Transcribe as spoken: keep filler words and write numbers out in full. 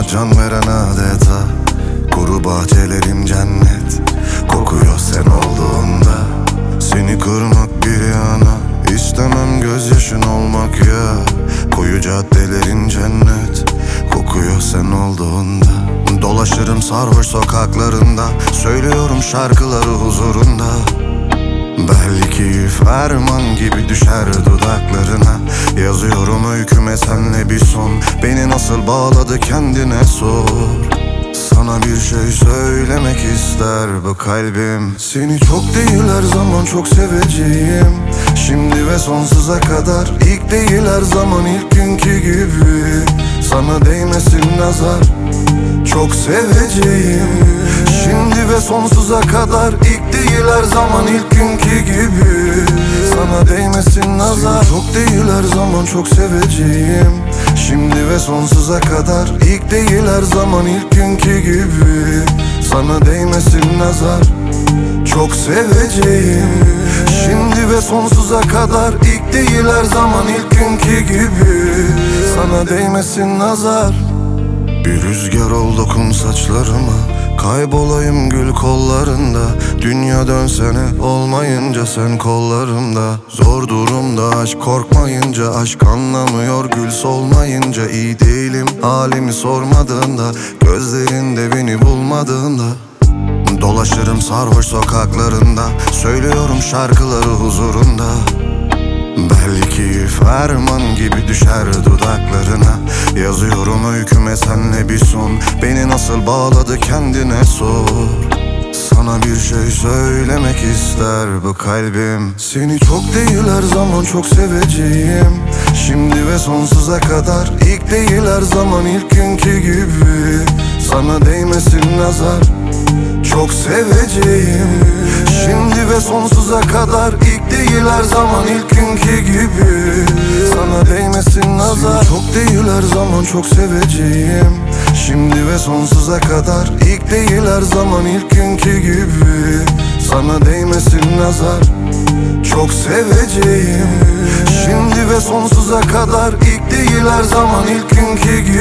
Bana can veren adeta. Kuru bahçelerim cennet, kokuyor sen olduğunda. Seni kırmak bir yana, İstemem gözyaşın olmak ya. Koyu caddelerin cennet, kokuyor sen olduğunda. Dolaşırım sarhoş sokaklarında, söylüyorum şarkıları huzurunda. Belki ferman gibi düşer dudaklarına. Yazıyorum öyküme senle bir son. Beni nasıl bağladı kendine sor. Sana bir şey söylemek ister bu kalbim. Seni çok değil her zaman çok seveceğim. Şimdi ve sonsuza kadar. İlk değil her zaman ilk günkü gibi. Sana değmesin nazar, çok seveceğim. Şimdi ve sonsuza kadar. İlk değil her zaman ilk günkü gibi. Sana değmesin nazar. Seni çok değil her zaman çok seveceğim. Şimdi ve sonsuza kadar. İlk değil her zaman ilk günkü gibi. Sana değmesin nazar, çok seveceğim. Şimdi ve sonsuza kadar. İlk değil her zaman ilk günkü gibi. Sana değmesin nazar. Bir rüzgar ol dokun saçlarıma, kaybolayım gül kollarında. Dünya dönsene olmayınca sen kollarımda. Zor durumda aşk korkmayınca, aşk anlamıyor gül solmayınca. İyi değilim halimi sormadığında, gözlerinde beni bulmadığında. Dolaşırım sarhoş sokaklarında, söylüyorum şarkıları huzurunda. Belki ferman gibi düşer dudaklarına. Yazıyorum öyküme senle bir son. Beni nasıl bağladı kendine sor. Sana bir şey söylemek ister bu kalbim. Seni çok değil her zaman çok seveceğim. Şimdi ve sonsuza kadar. İlk değil her zaman ilk günkü gibi. Sana değmesin nazar, çok seveceğim. Şimdi ve sonsuza kadar. İlk değil her zaman ilk günkü gibi. Sana değmesin nazar. Seni çok değil her zaman çok seveceğim. Şimdi ve sonsuza kadar. İlk değil her zaman ilk günkü gibi. Sana değmesin nazar, çok seveceğim. Şimdi ve sonsuza kadar. İlk değil her zaman ilk günkü gibi.